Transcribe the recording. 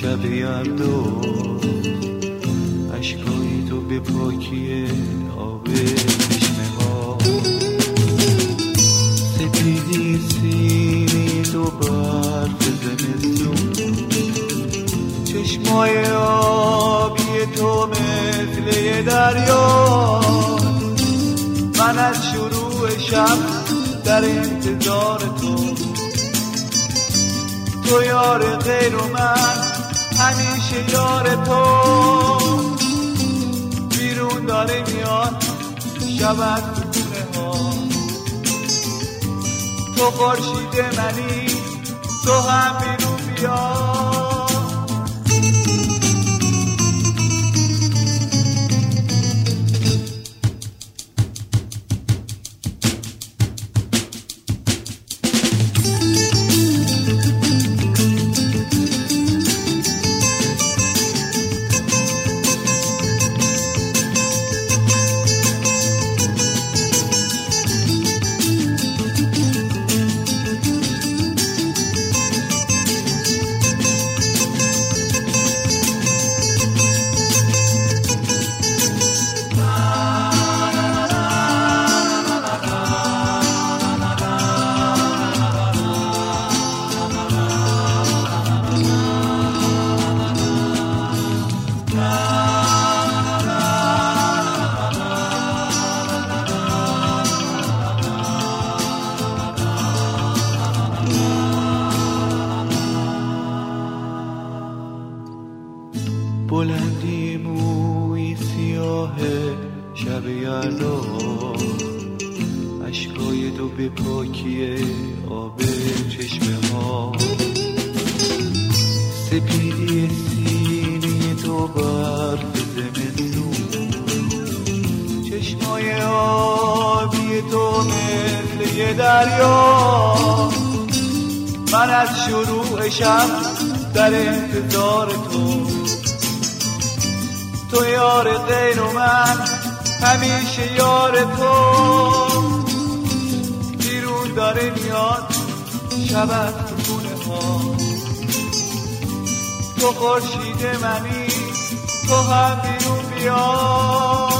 شب یلدا اشکای تو به پاکی آب چشمه ها، سپیدی سینی تو برف زمستون، چشمای آبی تو مثل یه دریا. من از شروع شب در انتظار تو یار غیر و من همیشه یار تو. بیرون داره میاد شب از خونه ها، تو خورشید منی تو هم بیرون بیا. بلندی موی سیاه شب یلدا اشکای تو به پاکی آب چشمه ها، سپیدی سینی تو برف زمستون، چشمای آبی تو مثل یه دریا. من از شروع شب در انتظار تو یار غیر و من همیشه یار تو. بیرون داره میاد شب از خونه ها، تو خورشید منی تو هم بیرون بیا.